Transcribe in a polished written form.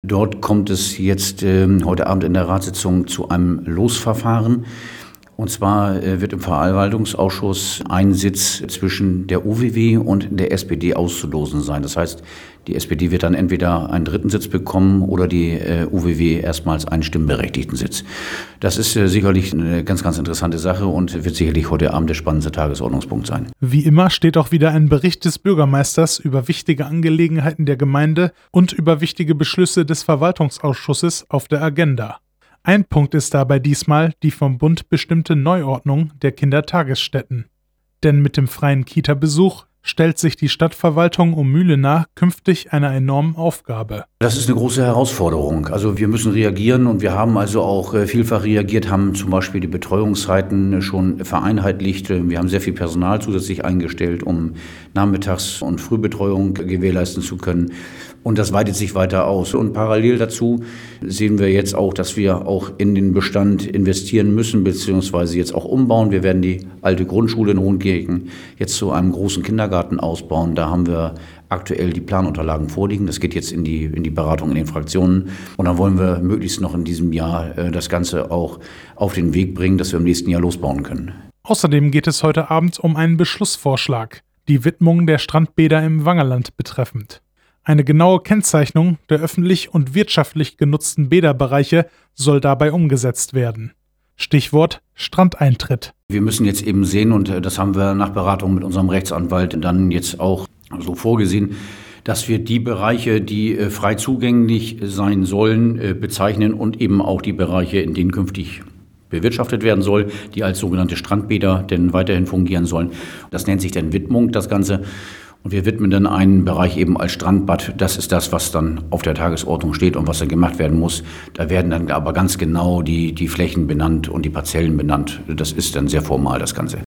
Dort kommt es jetzt heute Abend in der Ratssitzung zu einem Losverfahren. Und zwar wird im Verwaltungsausschuss ein Sitz zwischen der UWW und der SPD auszulosen sein. Das heißt, die SPD wird dann entweder einen dritten Sitz bekommen oder die UWW erstmals einen stimmberechtigten Sitz. Das ist sicherlich eine ganz, ganz interessante Sache und wird sicherlich heute Abend der spannendste Tagesordnungspunkt sein. Wie immer steht auch wieder ein Bericht des Bürgermeisters über wichtige Angelegenheiten der Gemeinde und über wichtige Beschlüsse des Verwaltungsausschusses auf der Agenda. Ein Punkt ist dabei diesmal die vom Bund bestimmte Neuordnung der Kindertagesstätten. Denn mit dem freien Kita-Besuch stellt sich die Stadtverwaltung um Mühlenach künftig einer enormen Aufgabe. Das ist eine große Herausforderung. Also wir müssen reagieren und wir haben also auch vielfach reagiert, haben zum Beispiel die Betreuungszeiten schon vereinheitlicht. Wir haben sehr viel Personal zusätzlich eingestellt, um Nachmittags- und Frühbetreuung gewährleisten zu können. Und das weitet sich weiter aus. Und parallel dazu sehen wir jetzt auch, dass wir auch in den Bestand investieren müssen, beziehungsweise jetzt auch umbauen. Wir werden die alte Grundschule in Hohenkirchen jetzt zu einem großen Kindergarten ausbauen. Da haben wir aktuell die Planunterlagen vorliegen. Das geht jetzt in die Beratung in den Fraktionen. Und dann wollen wir möglichst noch in diesem Jahr das Ganze auch auf den Weg bringen, dass wir im nächsten Jahr losbauen können. Außerdem geht es heute Abend um einen Beschlussvorschlag, die Widmung der Strandbäder im Wangerland betreffend. Eine genaue Kennzeichnung der öffentlich und wirtschaftlich genutzten Bäderbereiche soll dabei umgesetzt werden. Stichwort Strandeintritt. Wir müssen jetzt eben sehen, und das haben wir nach Beratung mit unserem Rechtsanwalt dann jetzt auch so vorgesehen, dass wir die Bereiche, die frei zugänglich sein sollen, bezeichnen und eben auch die Bereiche, in denen künftig bewirtschaftet werden soll, die als sogenannte Strandbäder denn weiterhin fungieren sollen. Das nennt sich dann Widmung, das Ganze. Und wir widmen dann einen Bereich eben als Strandbad. Das ist das, was dann auf der Tagesordnung steht und was dann gemacht werden muss. Da werden dann aber ganz genau die Flächen benannt und die Parzellen benannt. Das ist dann sehr formal, das Ganze.